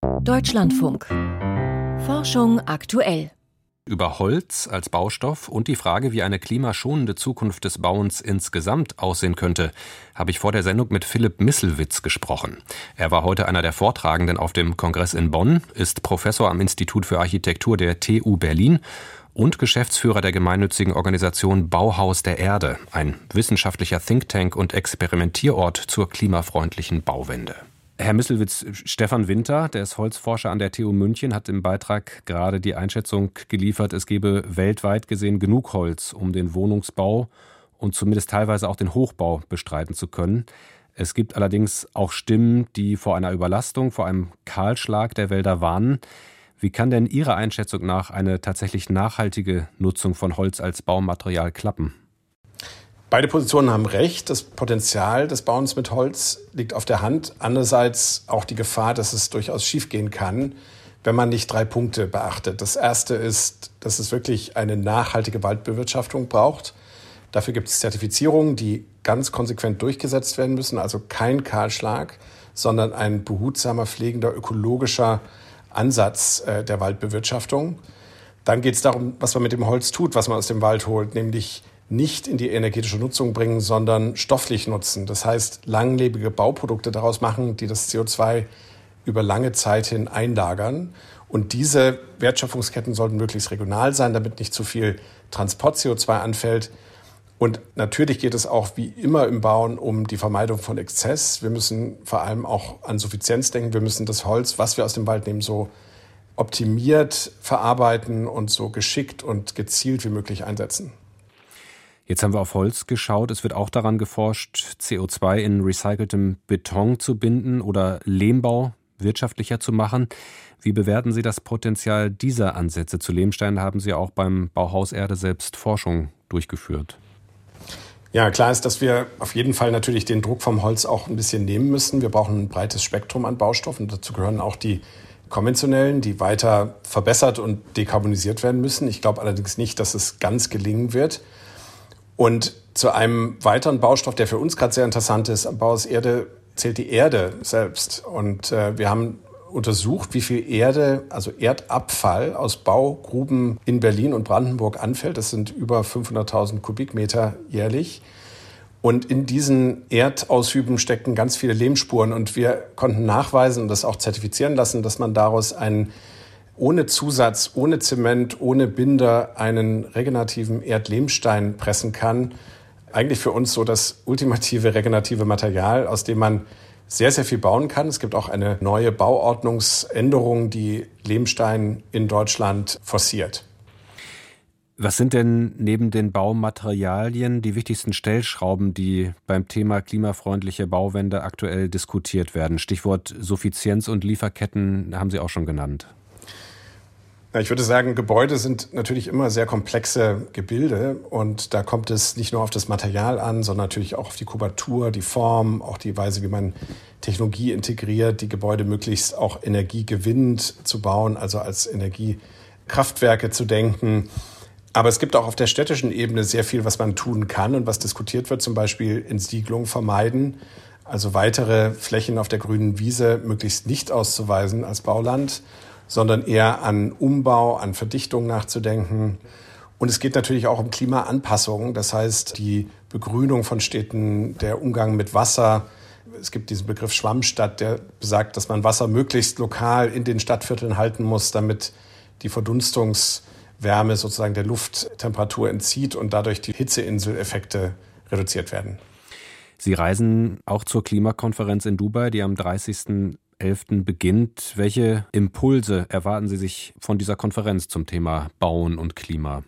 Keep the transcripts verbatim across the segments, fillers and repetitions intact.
Deutschlandfunk. Forschung aktuell. Über Holz als Baustoff und die Frage, wie eine klimaschonende Zukunft des Bauens insgesamt aussehen könnte, habe ich vor der Sendung mit Philipp Misselwitz gesprochen. Er war heute einer der Vortragenden auf dem Kongress in Bonn, ist Professor am Institut für Architektur der T U Berlin und Geschäftsführer der gemeinnützigen Organisation Bauhaus der Erde, ein wissenschaftlicher Think Tank und Experimentierort zur klimafreundlichen Bauwende. Herr Misselwitz, Stefan Winter, der ist Holzforscher an der T U München, hat im Beitrag gerade die Einschätzung geliefert, es gebe weltweit gesehen genug Holz, um den Wohnungsbau und zumindest teilweise auch den Hochbau bestreiten zu können. Es gibt allerdings auch Stimmen, die vor einer Überlastung, vor einem Kahlschlag der Wälder warnen. Wie kann denn Ihrer Einschätzung nach eine tatsächlich nachhaltige Nutzung von Holz als Baumaterial klappen? Beide Positionen haben recht. Das Potenzial des Bauens mit Holz liegt auf der Hand. Andererseits auch die Gefahr, dass es durchaus schiefgehen kann, wenn man nicht drei Punkte beachtet. Das erste ist, dass es wirklich eine nachhaltige Waldbewirtschaftung braucht. Dafür gibt es Zertifizierungen, die ganz konsequent durchgesetzt werden müssen. Also kein Kahlschlag, sondern ein behutsamer, pflegender, ökologischer Ansatz äh, der Waldbewirtschaftung. Dann geht es darum, was man mit dem Holz tut, was man aus dem Wald holt, nämlich nicht in die energetische Nutzung bringen, sondern stofflich nutzen. Das heißt, langlebige Bauprodukte daraus machen, die das C O zwei über lange Zeit hin einlagern. Und diese Wertschöpfungsketten sollten möglichst regional sein, damit nicht zu viel Transport-C O zwei anfällt. Und natürlich geht es auch wie immer im Bauen um die Vermeidung von Exzess. Wir müssen vor allem auch an Suffizienz denken. Wir müssen das Holz, was wir aus dem Wald nehmen, so optimiert verarbeiten und so geschickt und gezielt wie möglich einsetzen. Jetzt haben wir auf Holz geschaut. Es wird auch daran geforscht, C O zwei in recyceltem Beton zu binden oder Lehmbau wirtschaftlicher zu machen. Wie bewerten Sie das Potenzial dieser Ansätze? Zu Lehmstein haben Sie auch beim Bauhaus Erde selbst Forschung durchgeführt. Ja, klar ist, dass wir auf jeden Fall natürlich den Druck vom Holz auch ein bisschen nehmen müssen. Wir brauchen ein breites Spektrum an Baustoffen. Dazu gehören auch die konventionellen, die weiter verbessert und dekarbonisiert werden müssen. Ich glaube allerdings nicht, dass es ganz gelingen wird. Und zu einem weiteren Baustoff, der für uns gerade sehr interessant ist, am Bauhaus Erde zählt die Erde selbst. Und äh, wir haben untersucht, wie viel Erde, also Erdabfall aus Baugruben in Berlin und Brandenburg anfällt. Das sind über fünfhunderttausend Kubikmeter jährlich. Und in diesen Erdaushüben stecken ganz viele Lehmspuren. Und wir konnten nachweisen und das auch zertifizieren lassen, dass man daraus einen ohne Zusatz, ohne Zement, ohne Binder einen regenerativen Erdlehmstein pressen kann. Eigentlich für uns so das ultimative regenerative Material, aus dem man sehr, sehr viel bauen kann. Es gibt auch eine neue Bauordnungsänderung, die Lehmstein in Deutschland forciert. Was sind denn neben den Baumaterialien die wichtigsten Stellschrauben, die beim Thema klimafreundliche Bauwende aktuell diskutiert werden? Stichwort Suffizienz und Lieferketten haben Sie auch schon genannt. Ich würde sagen, Gebäude sind natürlich immer sehr komplexe Gebilde und da kommt es nicht nur auf das Material an, sondern natürlich auch auf die Kubatur, die Form, auch die Weise, wie man Technologie integriert, die Gebäude möglichst auch energiegewinnend zu bauen, also als Energiekraftwerke zu denken. Aber es gibt auch auf der städtischen Ebene sehr viel, was man tun kann und was diskutiert wird, zum Beispiel Entsiedlung vermeiden, also weitere Flächen auf der grünen Wiese möglichst nicht auszuweisen als Bauland, sondern eher an Umbau, an Verdichtung nachzudenken. Und es geht natürlich auch um Klimaanpassung, das heißt die Begrünung von Städten, der Umgang mit Wasser. Es gibt diesen Begriff Schwammstadt, der besagt, dass man Wasser möglichst lokal in den Stadtvierteln halten muss, damit die Verdunstungswärme sozusagen der Lufttemperatur entzieht und dadurch die Hitzeinseleffekte reduziert werden. Sie reisen auch zur Klimakonferenz in Dubai, die am dreißigsten elften beginnt. Welche Impulse erwarten Sie sich von dieser Konferenz zum Thema Bauen und Klima?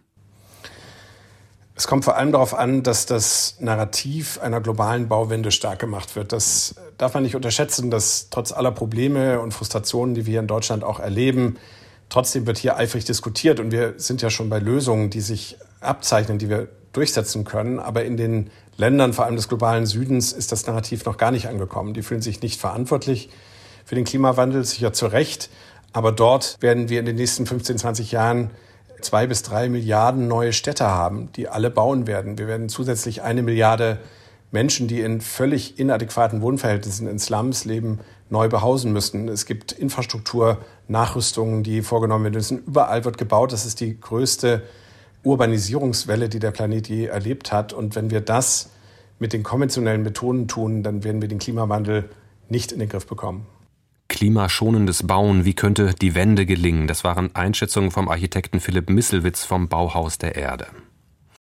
Es kommt vor allem darauf an, dass das Narrativ einer globalen Bauwende stark gemacht wird. Das darf man nicht unterschätzen, dass trotz aller Probleme und Frustrationen, die wir hier in Deutschland auch erleben, trotzdem wird hier eifrig diskutiert. Und wir sind ja schon bei Lösungen, die sich abzeichnen, die wir durchsetzen können. Aber in den Ländern, vor allem des globalen Südens, ist das Narrativ noch gar nicht angekommen. Die fühlen sich nicht verantwortlich für den Klimawandel, sicher zu Recht. Aber dort werden wir in den nächsten fünfzehn, zwanzig Jahren zwei bis drei Milliarden neue Städte haben, die alle bauen werden. Wir werden zusätzlich eine Milliarde Menschen, die in völlig inadäquaten Wohnverhältnissen in Slums leben, neu behausen müssen. Es gibt Infrastrukturnachrüstungen, die vorgenommen werden müssen. Überall wird gebaut. Das ist die größte Urbanisierungswelle, die der Planet je erlebt hat. Und wenn wir das mit den konventionellen Methoden tun, dann werden wir den Klimawandel nicht in den Griff bekommen. Klimaschonendes Bauen, wie könnte die Wende gelingen? Das waren Einschätzungen vom Architekten Philipp Misselwitz vom Bauhaus der Erde.